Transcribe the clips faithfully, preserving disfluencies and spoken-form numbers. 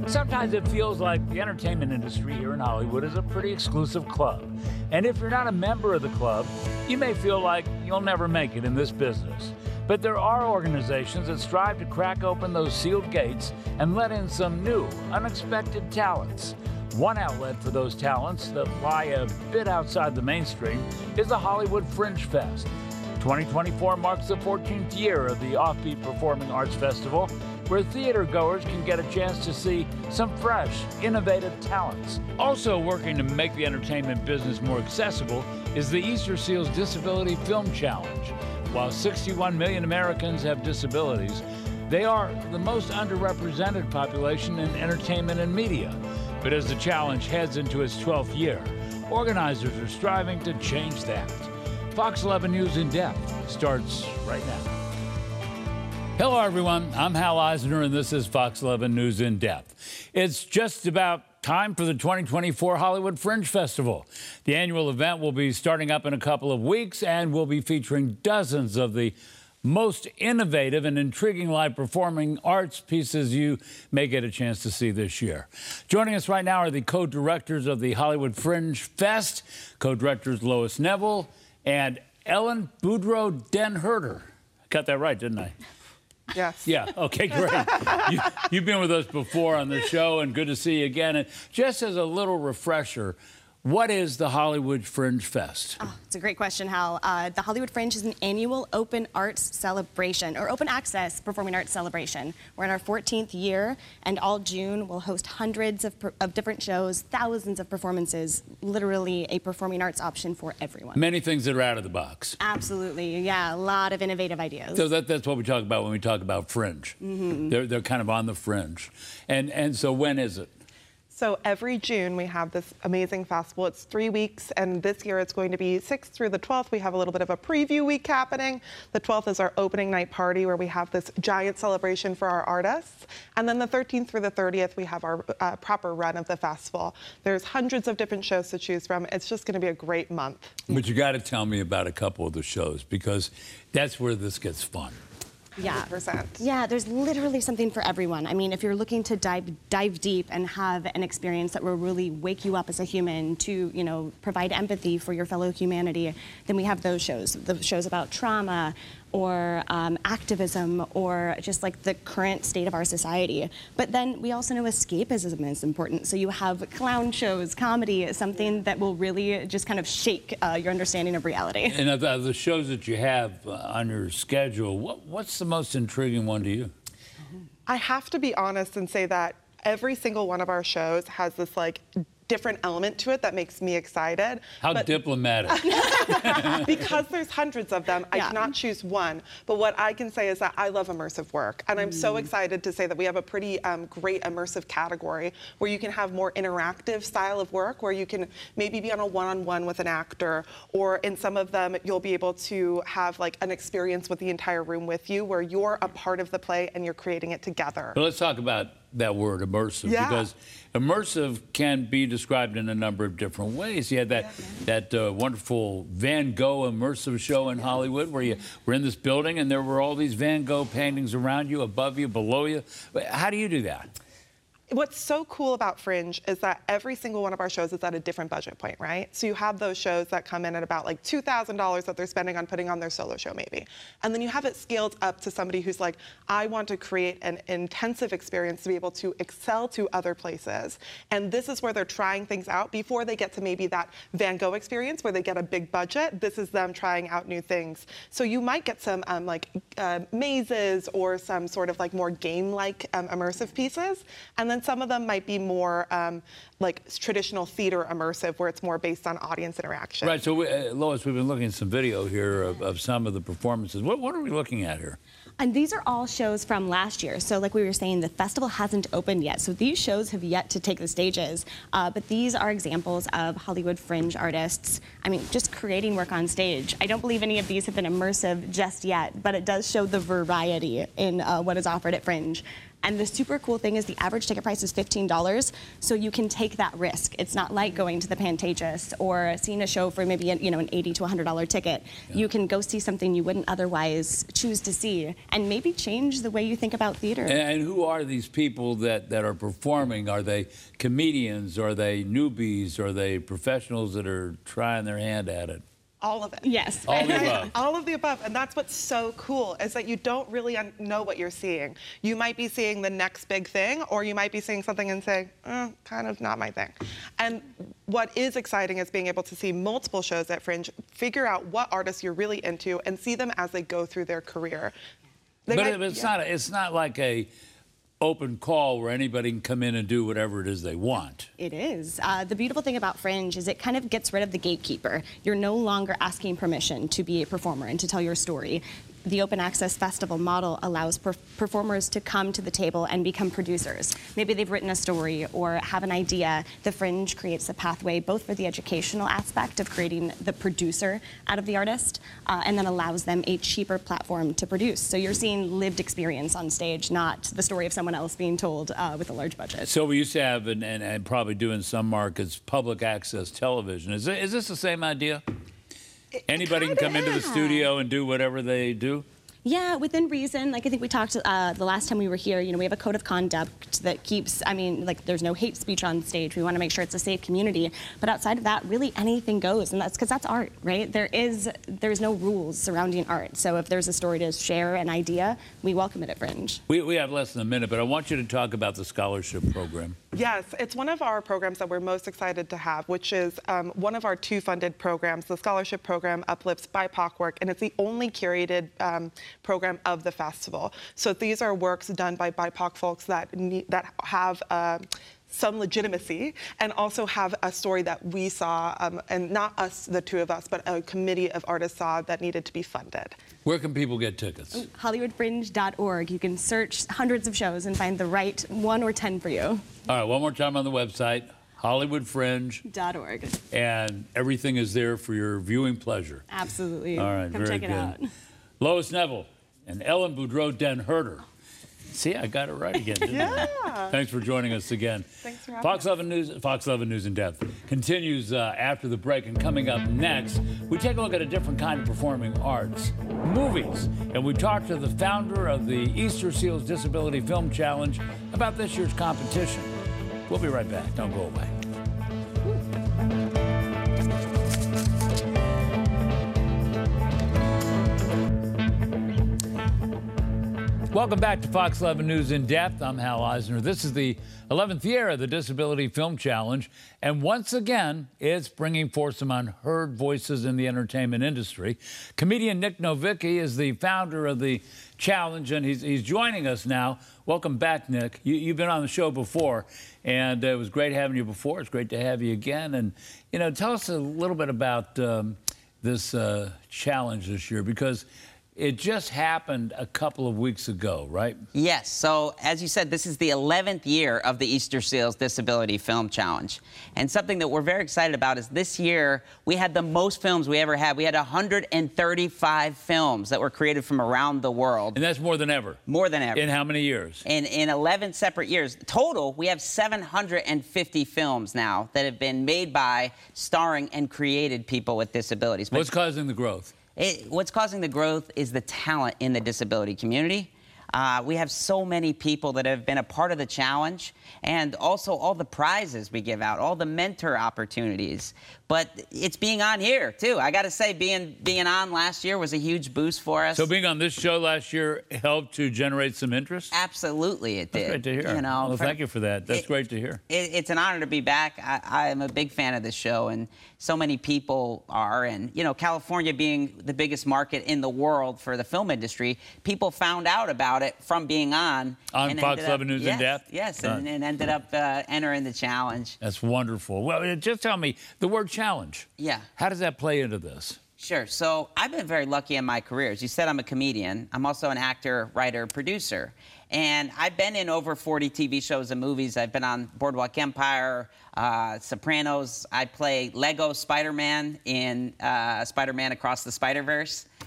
Sometimes it feels like the entertainment industry here in Hollywood is a pretty exclusive club. And if you're not a member of the club, you may feel like you'll never make it in this business. But there are organizations that strive to crack open those sealed gates and let in some new, unexpected talents. One outlet for those talents that lie a bit outside the mainstream is the Hollywood Fringe Fest. twenty twenty-four marks the fourteenth year of the Offbeat Performing Arts Festival, where theater goers can get a chance to see some fresh, innovative talents. Also working to make the entertainment business more accessible is the Easter Seals Disability Film Challenge. While sixty-one million Americans have disabilities, they are the most underrepresented population in entertainment and media. But as the challenge heads into its twelfth year, organizers are striving to change that. Fox eleven News In Depth starts right now. Hello, everyone. I'm Hal Eisner, and this is Fox eleven News In Depth. It's just about time for the twenty twenty-four Hollywood Fringe Festival. The annual event will be starting up in a couple of weeks and will be featuring dozens of the most innovative and intriguing live performing arts pieces you may get a chance to see this year. Joining us right now are the co-directors of the Hollywood Fringe Fest, co-directors Lois Neville and Ellen Boudreau Den Herder. Got that right, didn't I? Yes. Yeah, okay, great. you, you've been with us before on the show, and good to see you again. And just as a little refresher, what is the Hollywood Fringe Fest? Oh, it's a great question, Hal. Uh, the Hollywood Fringe is an annual open arts celebration, or open access performing arts celebration. We're in our fourteenth year, and all June we'll host hundreds of, of different shows, thousands of performances, literally a performing arts option for everyone. Many things that are out of the box. Absolutely, yeah, a lot of innovative ideas. So that, that's what we talk about when we talk about Fringe. Mm-hmm. They're, they're kind of on the fringe. And, and so when is it? So every June we have this amazing festival. It's three weeks, and this year it's going to be sixth through the twelfth. We have a little bit of a preview week happening. The twelfth is our opening night party, where we have this giant celebration for our artists. And then the thirteenth through the thirtieth, we have our uh, proper run of the festival. There's hundreds of different shows to choose from. It's just going to be a great month. But you got to tell me about a couple of the shows, because that's where this gets fun. Yeah. one hundred percent. Yeah, there's literally something for everyone. I mean, if you're looking to dive dive deep and have an experience that will really wake you up as a human, to, you know, provide empathy for your fellow humanity, then we have those shows. The shows about trauma, or um, activism, or just like the current state of our society. But then we also know escapism is important. So you have clown shows, comedy, something that will really just kind of shake uh, your understanding of reality. And of the, of the shows that you have uh, on your schedule, what, what's the most intriguing one to you? I have to be honest and say that every single one of our shows has this like different element to it that makes me excited. How but diplomatic. Because there's hundreds of them, I yeah. cannot choose one. But what I can say is that I love immersive work. And I'm mm. so excited to say that we have a pretty um, great immersive category where you can have more interactive style of work, where you can maybe be on a one-on-one with an actor, or in some of them, you'll be able to have like an experience with the entire room with you, where you're a part of the play and you're creating it together. But let's talk about that word, immersive, yeah. because immersive can be described in a number of different ways. You had that yeah. that uh, wonderful Van Gogh immersive show in Hollywood, where you were in this building and there were all these Van Gogh paintings around you, above you, below you. How do you do that? What's so cool about Fringe is that every single one of our shows is at a different budget point, right? So you have those shows that come in at about like two thousand dollars that they're spending on putting on their solo show maybe. And then you have it scaled up to somebody who's like, I want to create an intensive experience to be able to excel to other places. And this is where they're trying things out before they get to maybe that Van Gogh experience where they get a big budget. This is them trying out new things. So you might get some um, like uh, mazes or some sort of like more game-like um, immersive pieces. And then some of them might be more um, like traditional theater immersive, where it's more based on audience interaction. Right, so we, uh, Lois, we've been looking at some video here of, of some of the performances. What, what are we looking at here? And these are all shows from last year. So like we were saying, the festival hasn't opened yet. So these shows have yet to take the stages. Uh, but these are examples of Hollywood Fringe artists, I mean, just creating work on stage. I don't believe any of these have been immersive just yet, but it does show the variety in uh, what is offered at Fringe. And the super cool thing is the average ticket price is fifteen dollars, so you can take that risk. It's not like going to the Pantages or seeing a show for maybe you know an eighty to one hundred dollar ticket. Yeah. You can go see something you wouldn't otherwise choose to see, and maybe change the way you think about theater. And, and who are these people that, that are performing? Are they comedians? Are they newbies? Are they professionals that are trying their hand at it? All of it. Yes. All of the above. All of the above. And that's what's so cool, is that you don't really know what you're seeing. You might be seeing the next big thing, or you might be seeing something and say, eh, kind of not my thing. And what is exciting is being able to see multiple shows at Fringe, figure out what artists you're really into, and see them as they go through their career. They but might, it's, yeah. not, it's not like a open call where anybody can come in and do whatever it is they want. It is. Uh, the beautiful thing about Fringe is it kind of gets rid of the gatekeeper. You're no longer asking permission to be a performer and to tell your story. The open access festival model allows per performers to come to the table and become producers. Maybe they've written a story or have an idea. The Fringe creates a pathway both for the educational aspect of creating the producer out of the artist, uh, and then allows them a cheaper platform to produce. So you're seeing lived experience on stage, not the story of someone else being told uh, with a large budget. So we used to have, and, and, and probably do in some markets, public access television. Is, it, is this the same idea? Anybody can come into the studio and do whatever they do? Yeah, within reason. Like I think we talked uh, the last time we were here, you know, we have a code of conduct that keeps, I mean, like there's no hate speech on stage. We want to make sure it's a safe community. But outside of that, really anything goes. And that's because that's art, right? There is, there's no rules surrounding art. So if there's a story to share, an idea, we welcome it at Fringe. We, we have less than a minute, but I want you to talk about the scholarship program. Yes, it's one of our programs that we're most excited to have, which is um, one of our two funded programs. The scholarship program uplifts B I P O C work, and it's the only curated um, program of the festival. So these are works done by B I P O C folks that need, that have uh, some legitimacy and also have a story that we saw, um, and not us, the two of us, but a committee of artists saw that needed to be funded. Where can people get tickets? Hollywood Fringe dot org. You can search hundreds of shows and find the right one or ten for you. All right, one more time on the website, Hollywood Fringe dot org. And everything is there for your viewing pleasure. Absolutely. All right, Come very check good. it out. Lois Neville and Ellen Boudreau Den Herder. See, I got it right again, didn't Yeah. I? Thanks for joining us again. Thanks for having Fox us. eleven News, Fox eleven News in Depth continues uh, after the break, and coming up next, we take a look at a different kind of performing arts, movies, and we talk to the founder of the Easter Seals Disability Film Challenge about this year's competition. We'll be right back. Don't go away. Welcome back to Fox eleven News in Depth. I'm Hal Eisner. This is the eleventh year of the Disability Film Challenge, and once again, it's bringing forth some unheard voices in the entertainment industry. Comedian Nick Novicki is the founder of the challenge, and he's, he's joining us now. Welcome back, Nick. You, you've been on the show before, and it was great having you before. It's great to have you again. And, you know, tell us a little bit about um, this uh, challenge this year, because it just happened a couple of weeks ago, right? Yes. So, as you said, this is the eleventh year of the Easter Seals Disability Film Challenge. And something that we're very excited about is this year we had the most films we ever had. We had one hundred thirty-five films that were created from around the world. And that's more than ever. More than ever. In how many years? In, in eleven separate years. Total, we have seven hundred fifty films now that have been made by, starring, and created people with disabilities. But What's causing the growth? It, what's causing the growth is the talent in the disability community. Uh, we have so many people that have been a part of the challenge, and also all the prizes we give out, all the mentor opportunities. But it's being on here, too. I got to say, being being on last year was a huge boost for us. So being on this show last year helped to generate some interest? Absolutely, it did. That's great to hear. You know, well, for, thank you for that. That's it, great to hear. It, it's an honor to be back. I, I'm a big fan of this show, and so many people are. And, you know, California being the biggest market in the world for the film industry, people found out about it from being on. On and Fox eleven News yes, in Depth? Yes, Uh, and, and ended up uh, entering the challenge. That's wonderful. Well, just tell me, the word challenge. Yeah. How does that play into this? Sure. So I've been very lucky in my career. As you said, I'm a comedian. I'm also an actor, writer, producer. And I've been in over forty T V shows and movies. I've been on Boardwalk Empire, uh, Sopranos. I play Lego Spider-Man in uh, Spider-Man Across the Spider-Verse.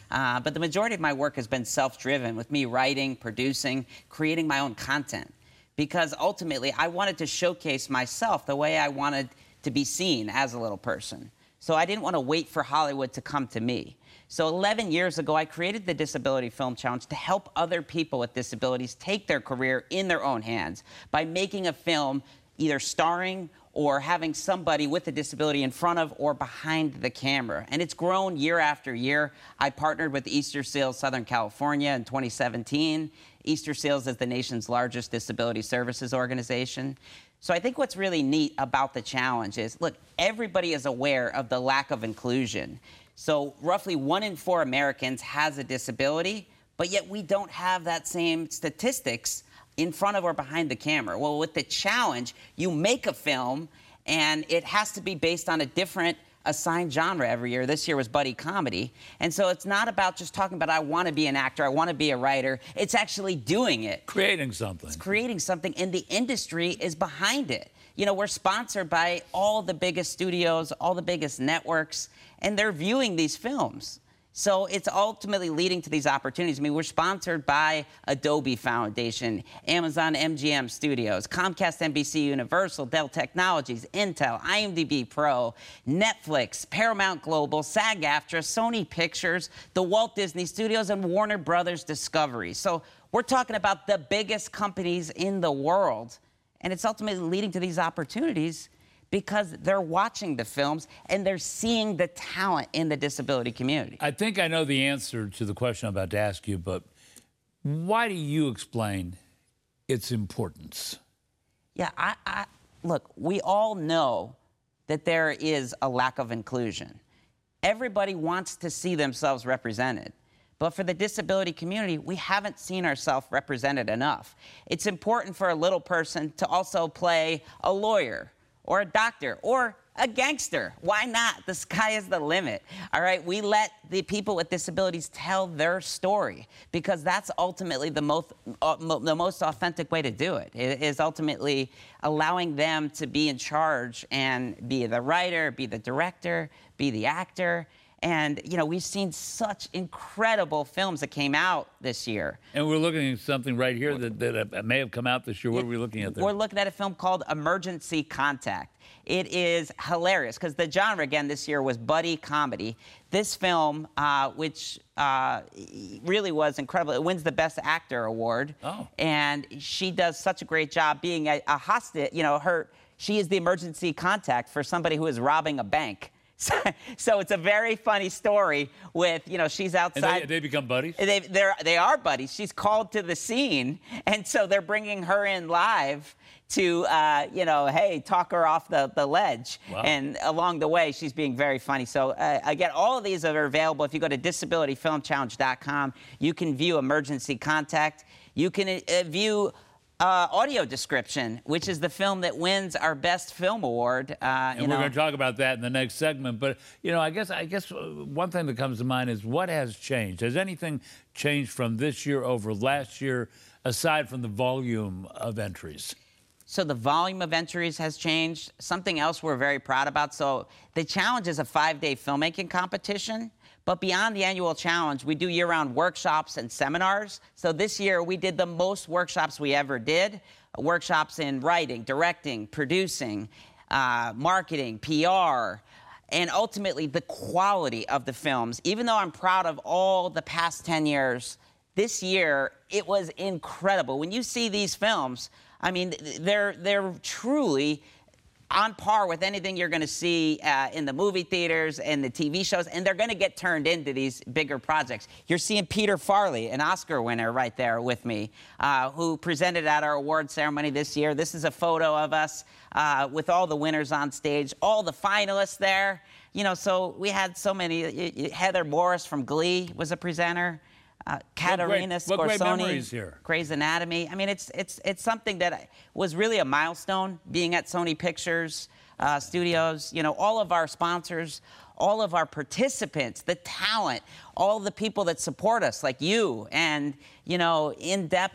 Uh, but the majority of my work has been self-driven, with me writing, producing, creating my own content. Because ultimately, I wanted to showcase myself the way I wanted to be seen as a little person. So I didn't want to wait for Hollywood to come to me. So eleven years ago, I created the Disability Film Challenge to help other people with disabilities take their career in their own hands by making a film either starring or having somebody with a disability in front of or behind the camera. And it's grown year after year. I partnered with Easter Seals Southern California in twenty seventeen. Easter Seals is the nation's largest disability services organization. So I think what's really neat about the challenge is, look, everybody is aware of the lack of inclusion. So roughly one in four Americans has a disability, but yet we don't have that same statistics in front of or behind the camera. Well, with the challenge, you make a film, and it has to be based on a different assigned genre every year. This year was buddy comedy. And so it's not about just talking about, I want to be an actor, I want to be a writer. It's actually doing it. Creating something. It's creating something, and the industry is behind it. You know, we're sponsored by all the biggest studios, all the biggest networks, and they're viewing these films. So it's ultimately leading to these opportunities. I mean, we're sponsored by Adobe Foundation, Amazon M G M Studios, Comcast N B C Universal, Dell Technologies, Intel, IMDb Pro, Netflix, Paramount Global, SAG-AFTRA, Sony Pictures, the Walt Disney Studios, and Warner Brothers Discovery. So we're talking about the biggest companies in the world, and it's ultimately leading to these opportunities because they're watching the films and they're seeing the talent in the disability community. I think I know the answer to the question I'm about to ask you, but why do you explain its importance? Yeah, I, I look, we all know that there is a lack of inclusion. Everybody wants to see themselves represented. But for the disability community, we haven't seen ourselves represented enough. It's important for a little person to also play a lawyer, or a doctor, or a gangster. Why not? The sky is the limit. All right, we let the people with disabilities tell their story, because that's ultimately the most, uh, mo the most authentic way to do it, it is ultimately allowing them to be in charge and be the writer, be the director, be the actor. And, you know, we've seen such incredible films that came out this year. And we're looking at something right here that, that may have come out this year. What are we looking at there? We're looking at a film called Emergency Contact. It is hilarious because the genre, again, this year was buddy comedy. This film, uh, which uh, really was incredible, it wins the Best Actor award. Oh. And she does such a great job being a, a hostage. You know, her, she is the emergency contact for somebody who is robbing a bank. So, so it's a very funny story with, you know, she's outside. And they, they become buddies? They, they're, they are buddies. She's called to the scene, and so they're bringing her in live to, uh, you know, hey, talk her off the, the ledge. Wow. And along the way, she's being very funny. So, uh, again, all of these are available. If you go to disability film challenge dot com, you can view Emergency Contact. You can uh, view Uh, Audio Description, which is the film that wins our Best Film Award. Uh, and you we're know. going to talk about that in the next segment. But, you know, I guess I guess one thing that comes to mind is what has changed? Has anything changed from this year over last year, aside from the volume of entries? So the volume of entries has changed. Something else we're very proud about. So the challenge is a five-day filmmaking competition. But beyond the annual challenge, we do year-round workshops and seminars. So this year, we did the most workshops we ever did. Workshops in writing, directing, producing, uh, marketing, P R, and ultimately the quality of the films. Even though I'm proud of all the past ten years, this year, it was incredible. When you see these films, I mean, they're, they're truly on par with anything you're going to see uh, in the movie theaters and the T V shows, and they're going to get turned into these bigger projects. You're seeing Peter Farrelly, an Oscar winner, right there with me, uh, who presented at our award ceremony this year. This is a photo of us uh, with all the winners on stage, all the finalists there. You know, so we had so many. Heather Morris from Glee was a presenter. Uh, Katerina what great, what great Scorsoni, memories here. Grey's Anatomy. I mean, it's it's it's something that was really a milestone. Being at Sony Pictures uh, Studios, you know, all of our sponsors, all of our participants, the talent, all the people that support us, like you, and you know, in-depth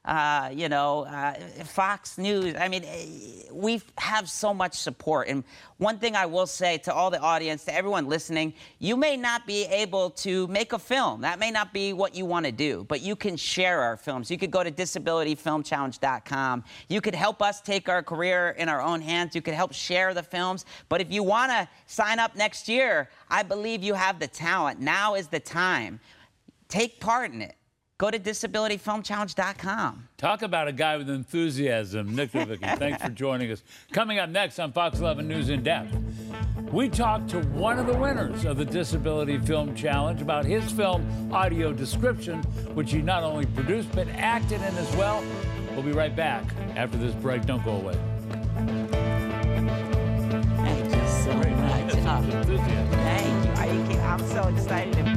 uh, you know, uh, Fox News. I mean, we have so much support. And one thing I will say to all the audience, to everyone listening, you may not be able to make a film. That may not be what you want to do, but you can share our films. You could go to disability film challenge dot com. You could help us take our career in our own hands. You could help share the films. But if you want to sign up next year, I believe you have the talent. Now is the time. Take part in it. Go to disability film challenge dot com. Talk about a guy with enthusiasm. Nick Novicki, thanks for joining us. Coming up next on Fox eleven News in Depth, we talked to one of the winners of the Disability Film Challenge about his film, Audio Description, which he not only produced but acted in as well. We'll be right back after this break. Don't go away. Thank you so much. Oh, thank you. Are you kidding? I'm so excited.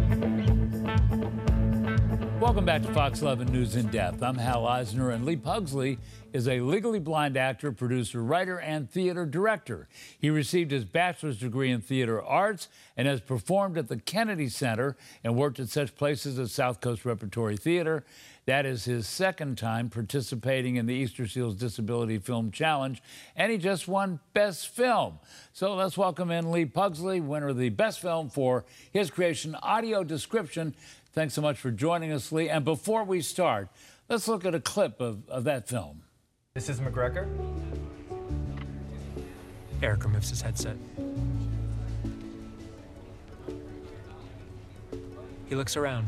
Welcome back to Fox eleven News in Depth. I'm Hal Eisner, and Lee Pugsley is a legally blind actor, producer, writer, and theater director. He received his bachelor's degree in theater arts and has performed at the Kennedy Center and worked at such places as South Coast Repertory Theater. That is his second time participating in the Easter Seals Disability Film Challenge, and he just won Best Film. So let's welcome in Lee Pugsley, winner of the Best Film for his creation, Audio Description. Thanks so much for joining us, Lee. And before we start, let's look at a clip of, of that film. This is McGregor. Eric removes his headset. He looks around.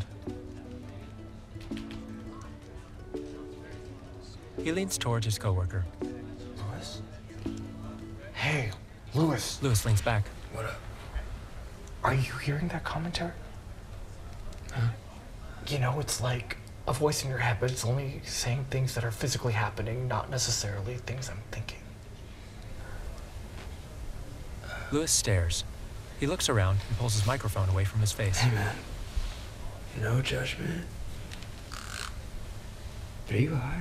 He leans towards his coworker. Lewis? Hey, Lewis. Lewis leans back. What up? Are you hearing that commentary? Huh? You know, it's like a voice in your head, but it's only saying things that are physically happening, not necessarily things I'm thinking. Lewis stares. He looks around and pulls his microphone away from his face. Hey, man. No judgment. There you are.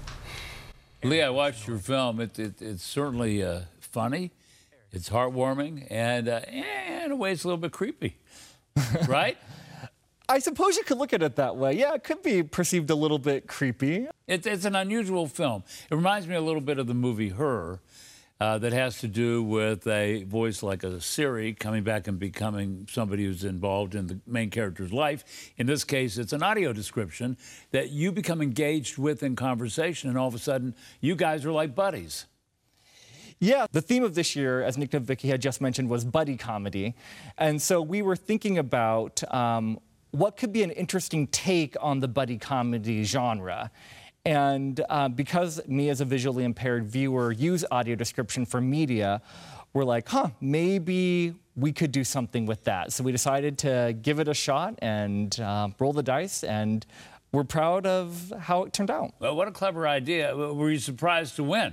Lee, I watched your film. It, it, it's certainly uh, funny, it's heartwarming, and uh, in a way it's a little bit creepy, right? I suppose you could look at it that way. Yeah, it could be perceived a little bit creepy. It's, it's an unusual film. It reminds me a little bit of the movie Her, uh, that has to do with a voice like a Siri coming back and becoming somebody who's involved in the main character's life. In this case, it's an audio description that you become engaged with in conversation, and all of a sudden, you guys are like buddies. Yeah, the theme of this year, as Nick Novicki had just mentioned, was buddy comedy. And so we were thinking about um, what could be an interesting take on the buddy comedy genre. And uh, because me as a visually impaired viewer use audio description for media, we're like, huh, maybe we could do something with that. So we decided to give it a shot and uh, roll the dice, and we're proud of how it turned out. Well, what a clever idea. Were you surprised to win?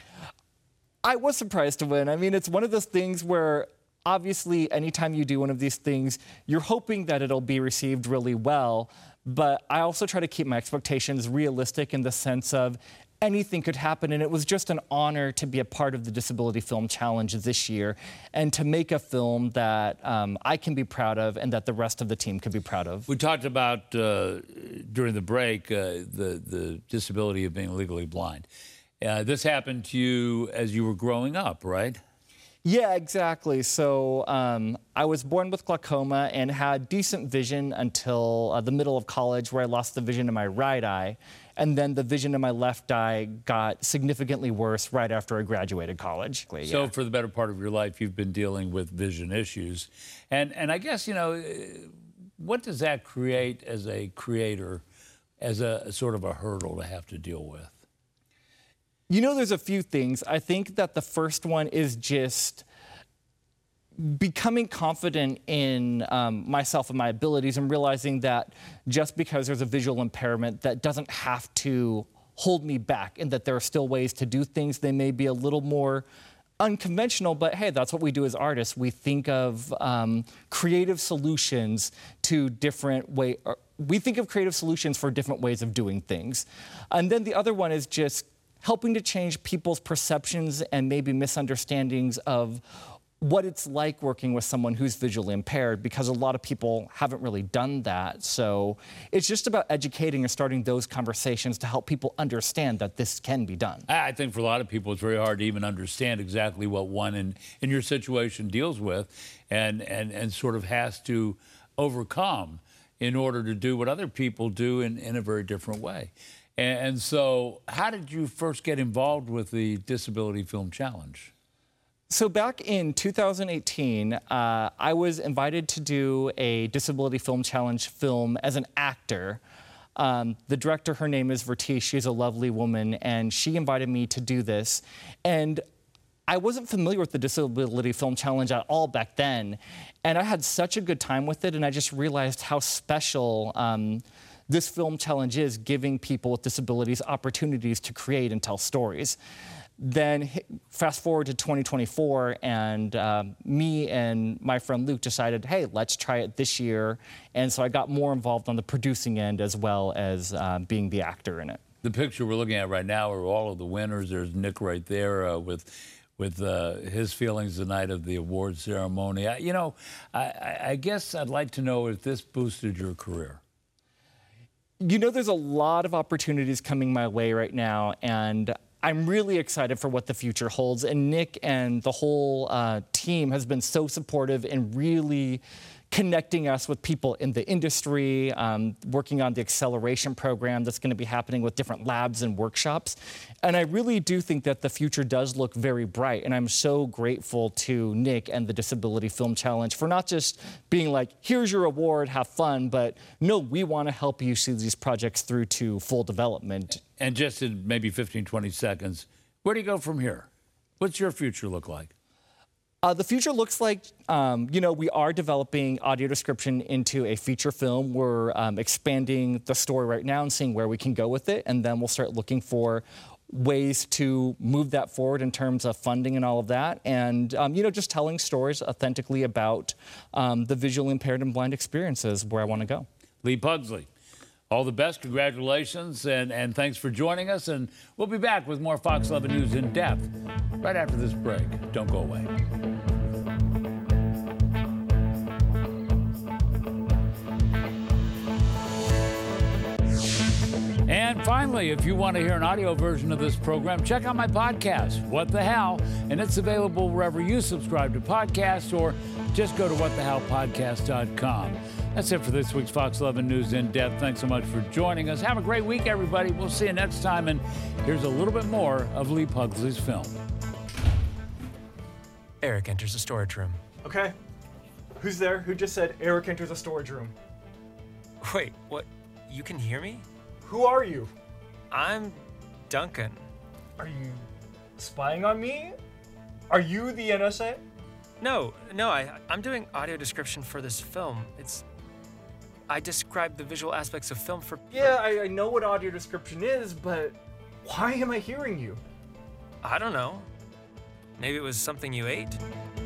I was surprised to win. I mean, it's one of those things where obviously anytime you do one of these things, you're hoping that it'll be received really well. But I also try to keep my expectations realistic in the sense of anything could happen. And it was just an honor to be a part of the Disability Film Challenge this year and to make a film that um, I can be proud of and that the rest of the team could be proud of. We talked about, uh, during the break, uh, the, the disability of being legally blind. Uh, this happened to you as you were growing up, right? Yeah, exactly. So um, I was born with glaucoma and had decent vision until uh, the middle of college, where I lost the vision in my right eye. And then the vision in my left eye got significantly worse right after I graduated college. Yeah. So for the better part of your life, you've been dealing with vision issues. And, and I guess, you know, what does that create as a creator, as a, a sort of a hurdle to have to deal with? You know, there's a few things. I think that the first one is just becoming confident in um, myself and my abilities and realizing that just because there's a visual impairment, that doesn't have to hold me back, and that there are still ways to do things. They may be a little more unconventional, but hey, that's what we do as artists. We think of um, creative solutions to different ways. We think of creative solutions for different ways of doing things. And then the other one is just helping to change people's perceptions and maybe misunderstandings of what it's like working with someone who's visually impaired, because a lot of people haven't really done that. So it's just about educating and starting those conversations to help people understand that this can be done. I think for a lot of people, it's very hard to even understand exactly what one in, in your situation deals with and, and, and sort of has to overcome in order to do what other people do in, in a very different way. And, and so how did you first get involved with the Disability Film Challenge? So back in two thousand eighteen, uh, I was invited to do a Disability Film Challenge film as an actor. Um, the director, her name is Vertice. She's a lovely woman, and she invited me to do this. And I wasn't familiar with the Disability Film Challenge at all back then, and I had such a good time with it, and I just realized how special um, this film challenge is, giving people with disabilities opportunities to create and tell stories. Then fast forward to twenty twenty-four, and uh, me and my friend Luke decided, hey, let's try it this year. And so I got more involved on the producing end as well as uh, being the actor in it. The picture we're looking at right now are all of the winners. There's Nick right there uh, with with uh, his feelings the night of the award ceremony. I, you know, I, I guess I'd like to know if this boosted your career. You know, there's a lot of opportunities coming my way right now, and I'm really excited for what the future holds. And Nick and the whole uh, team has been so supportive in really connecting us with people in the industry, um, working on the acceleration program that's going to be happening with different labs and workshops. And I really do think that the future does look very bright. And I'm so grateful to Nick and the Disability Film Challenge for not just being like, here's your award, have fun, but no, we want to help you see these projects through to full development. And just in maybe fifteen, twenty seconds, where do you go from here? What's your future look like? Uh, the future looks like, um, you know, we are developing audio description into a feature film. We're um, expanding the story right now and seeing where we can go with it. And then we'll start looking for ways to move that forward in terms of funding and all of that. And, um, you know, just telling stories authentically about um, the visually impaired and blind experiences where I want to go. Lee Pugsley, all the best, congratulations, and, and thanks for joining us. And we'll be back with more Fox eleven News in depth right after this break. Don't go away. And finally, if you want to hear an audio version of this program, check out my podcast, What the Hell, and it's available wherever you subscribe to podcasts, or just go to what the hell podcast dot com. That's it for this week's Fox eleven News In Depth. Thanks so much for joining us. Have a great week, everybody. We'll see you next time, and here's a little bit more of Lee Pugsley's film. Eric enters the storage room. Okay. Who's there? Who just said Eric enters a storage room? Wait, what? You can hear me? Who are you? I'm Duncan. Are you spying on me? Are you the N S A? No, no, I, I'm doing audio description for this film. It's... I describe the visual aspects of film for... Yeah, I, I know what audio description is, but why am I hearing you? I don't know. Maybe it was something you ate?